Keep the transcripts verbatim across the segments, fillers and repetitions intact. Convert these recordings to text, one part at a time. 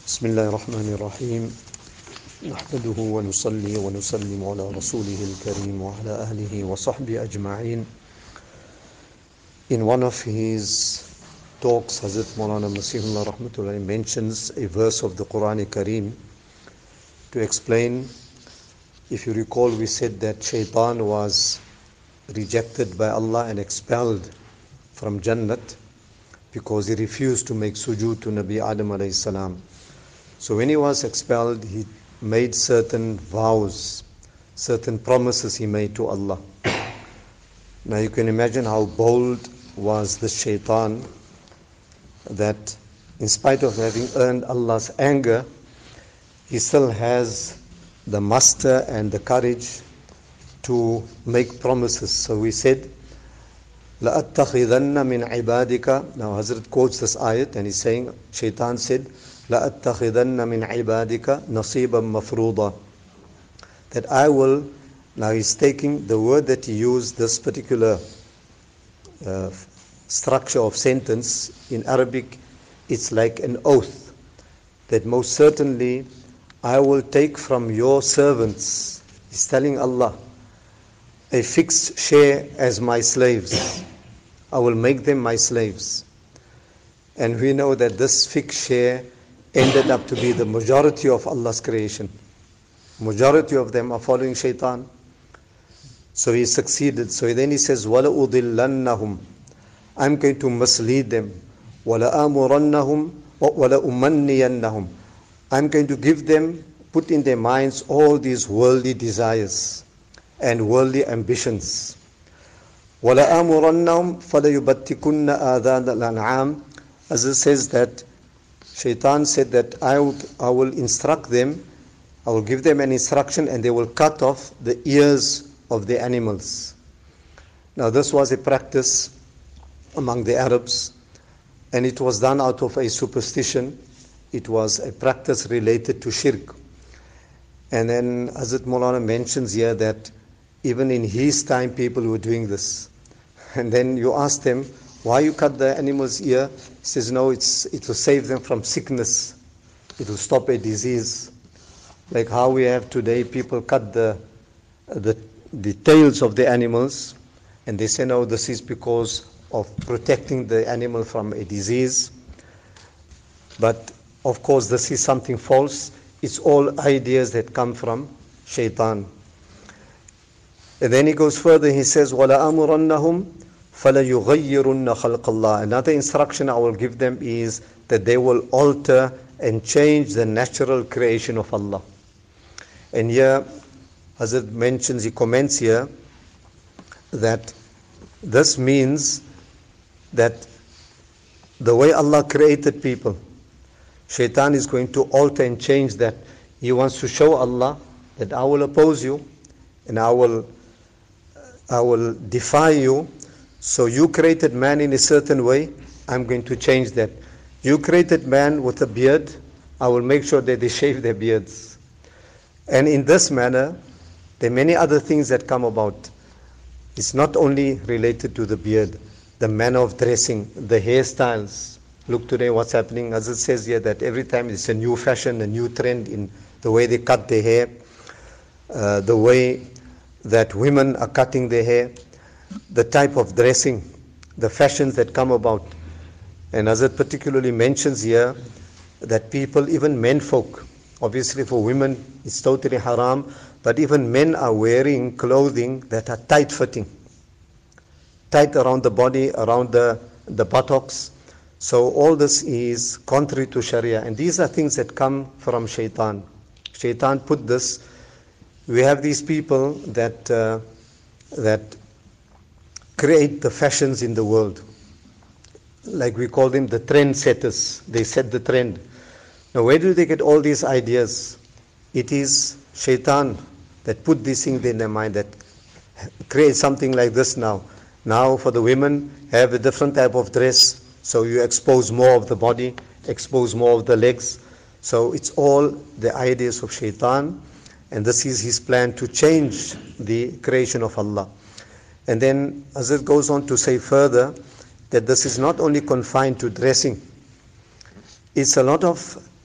بسم الله الرحمن الرحيم نحمده ونصلي ونسلم على رسوله الكريم وعلى أهله وصحبه أجمعين. In one of his talks, Hazrat Maulana Masihullah Rahmatullah mentions a verse of the Quran Kareem to explain. If you recall, we said that Shaitan was rejected by Allah and expelled from Jannat because he refused to make sujood to Nabi Adam alayhi salam. So when he was expelled, he made certain vows, certain promises he made to Allah. Now you can imagine how bold was the Shaitan, that in spite of having earned Allah's anger, he still has the muster and the courage to make promises. So we said, لَأَتَّخِذَنَّ مِنْ عِبَادِكَ. Now Hazrat quotes this ayat and he's saying, Shaitan said, لَأَتَّخِذَنَّ مِنْ عِبَادِكَ نَصِيبًا مَفْرُوضًا. That I will, now he's taking the word that he used, this particular uh, structure of sentence in Arabic, it's like an oath, that most certainly I will take from your servants, he's telling Allah, a fixed share as my slaves. I will make them my slaves. And we know that this fixed share ended up to be the majority of Allah's creation. Majority of them are following Shaitan. So he succeeded. So then he says, وَلَأُضِلَّنَّهُمْ. I'm going to mislead them. وَلَآمُرَنَّهُمْ وَلَأُمَنِّيَنَّهُمْ. I'm going to give them, put in their minds all these worldly desires and worldly ambitions. وَلَآمُرَنَّهُمْ فَلَيُبَتِّكُنَّ آذَانَ الْأَنْعَامِ. As it says that Shaitan said that I will, I will instruct them, I will give them an instruction and they will cut off the ears of the animals. Now this was a practice among the Arabs, and it was done out of a superstition. It was a practice related to shirk. And then Hazrat Maulana mentions here that even in his time people were doing this. And then you ask them, why you cut the animal's ear? He says, no, it's it will save them from sickness. It will stop a disease. Like how we have today, people cut the the the tails of the animals, and they say, no, this is because of protecting the animal from a disease. But of course, this is something false. It's all ideas that come from Shaitan. And then he goes further, he says, وَلَا أَمُرَنَّهُمْ فَلَيُغَيِّرُنَّ خَلْقَ اللَّهِ. Another instruction I will give them is that they will alter and change the natural creation of Allah. And here, as it mentions, he comments here, that this means that the way Allah created people, Shaitan is going to alter and change that. He wants to show Allah that I will oppose you and I will I will defy you. So you created man in a certain way, I'm going to change that. You created man with a beard, I will make sure that they shave their beards. And in this manner, there are many other things that come about. It's not only related to the beard, the manner of dressing, the hairstyles. Look today what's happening, as it says here, that every time it's a new fashion, a new trend in the way they cut their hair, uh, the way that women are cutting their hair, the type of dressing, the fashions that come about. And as it particularly mentions here, that people, even men folk, obviously for women it's totally haram, but even men are wearing clothing that are tight-fitting, tight around the body, around the, the buttocks. So all this is contrary to Sharia, and these are things that come from Shaitan. Shaitan put this. We have these people that uh, that create the fashions in the world. Like we call them the trend setters. They set the trend. Now where do they get all these ideas? It is Shaitan that put these things in their mind, that create something like this now. Now for the women, have a different type of dress. So you expose more of the body, expose more of the legs. So it's all the ideas of Shaitan. And this is his plan to change the creation of Allah. And then as it goes on to say further, that this is not only confined to dressing. It's a lot of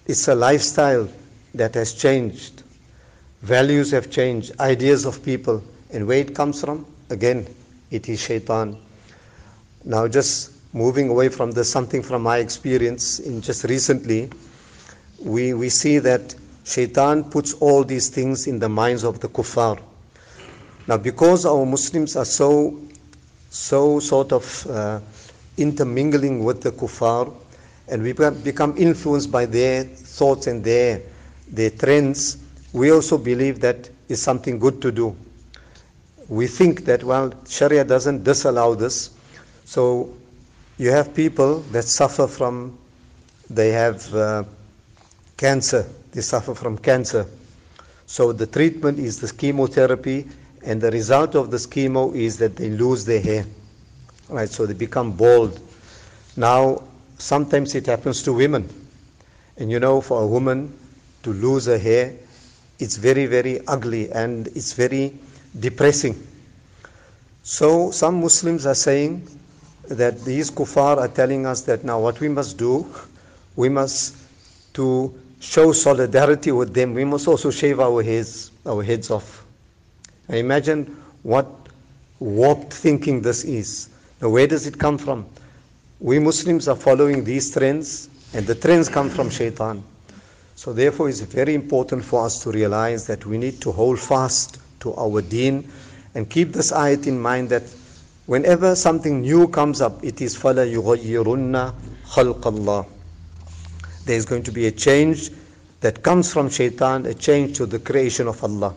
it's a lifestyle that has changed. Values have changed, ideas of people. And where it comes from? Again, it is shaitan. Now just moving away from this, something from my experience in just recently, we, we see that shaitan puts all these things in the minds of the kuffar. Now because our Muslims are so, so sort of uh, intermingling with the kuffar, and we become influenced by their thoughts and their, their trends, we also believe that is something good to do. We think that, well, Sharia doesn't disallow this. So you have people that suffer from, they have uh, cancer, they suffer from cancer. So the treatment is the chemotherapy, and the result of this chemo is that they lose their hair. Right, so they become bald. Now, sometimes it happens to women. And you know, for a woman to lose her hair, it's very, very ugly and it's very depressing. So some Muslims are saying that these kuffar are telling us that now what we must do, we must, to show solidarity with them, we must also shave our heads, our heads off. Now imagine what warped thinking this is. Now where does it come from? We Muslims are following these trends, and the trends come from shaitan. So therefore it's very important for us to realize that we need to hold fast to our deen and keep this ayat in mind that whenever something new comes up, it is فَلَا يُغَيِّرُنَّ خَلْقَ اللَّهِ. There is going to be a change that comes from shaitan, a change to the creation of Allah.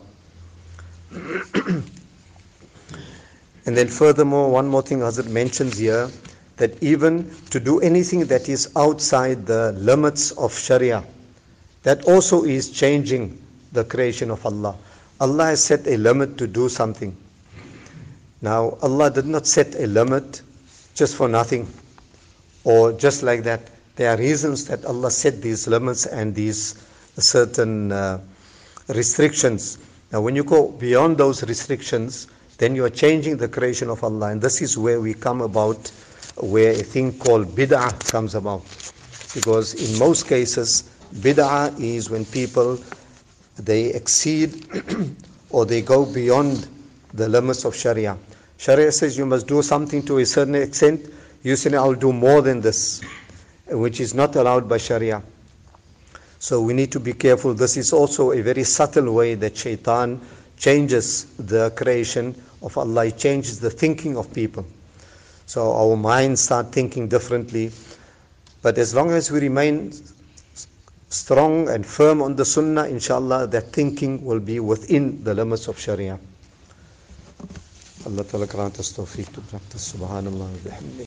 And then furthermore, one more thing Hazrat mentions here, that even to do anything that is outside the limits of Sharia, that also is changing the creation of Allah. Allah has set a limit to do something. Now, Allah did not set a limit just for nothing or just like that. There are reasons that Allah set these limits and these certain uh, restrictions. Now, when you go beyond those restrictions, then you are changing the creation of Allah. And this is where we come about, where a thing called bid'ah comes about. Because in most cases, bid'ah is when people, they exceed or they go beyond the limits of Sharia. Sharia says you must do something to a certain extent. You say, I'll do more than this, which is not allowed by Sharia. So we need to be careful. This is also a very subtle way that shaitan changes the creation of Allah. It changes the thinking of people. So our minds start thinking differently. But as long as we remain strong and firm on the sunnah, inshallah, that thinking will be within the limits of Sharia. Allah Ta'ala grant us tawfiq to practice. Subhanallah wa bihamdih.